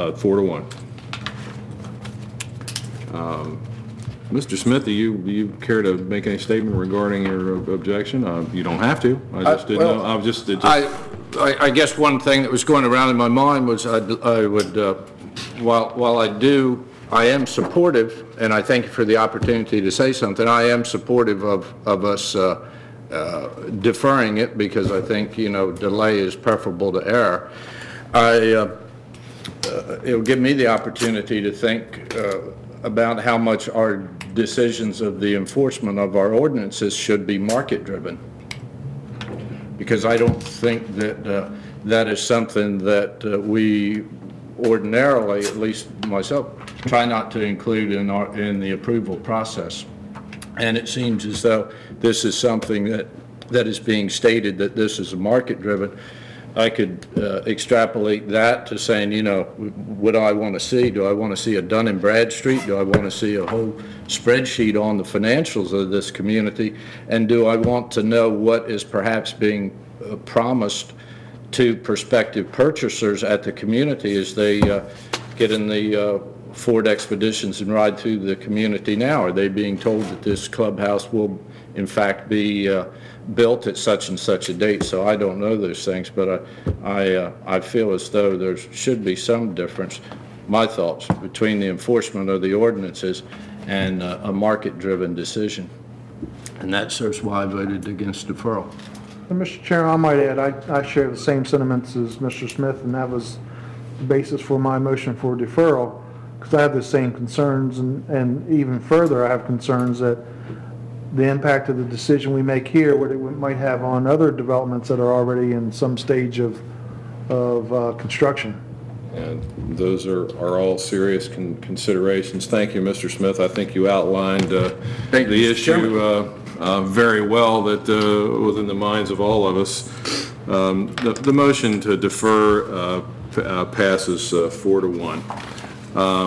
4 to 1. Mr. Smith, do you care to make any statement regarding your objection? You don't have to. I just didn't know. I guess one thing that was going around in my mind was I would, while I am supportive, and I thank you for the opportunity to say something, I am supportive of us deferring it, because I think, delay is preferable to error. It'll give me the opportunity to think about how much our decisions of the enforcement of our ordinances should be market-driven, because I don't think that that is something that we ordinarily, at least myself, try not to include in the approval process. And it seems as though this is something that is being stated, that this is market-driven. I could extrapolate that to saying, what do I want to see? Do I want to see a Dun & Bradstreet? Do I want to see a whole spreadsheet on the financials of this community? And do I want to know what is perhaps being promised to prospective purchasers at the community as they get in the Ford Expeditions and ride through the community now? Are they being told that this clubhouse will, in fact, be built at such and such a date? So I don't know those things, but I feel as though there should be some difference, my thoughts, between the enforcement of the ordinances and a market-driven decision. And that's why I voted against deferral. And Mr. Chairman, I might add, I share the same sentiments as Mr. Smith, and that was the basis for my motion for deferral, because I have the same concerns, and even further, I have concerns that the impact of the decision we make here, what it might have on other developments that are already in some stage of construction. And those are all serious considerations. Thank you, Mr. Smith. I think you outlined the issue very well, that within the minds of all of us. The motion to defer passes 4 to 1.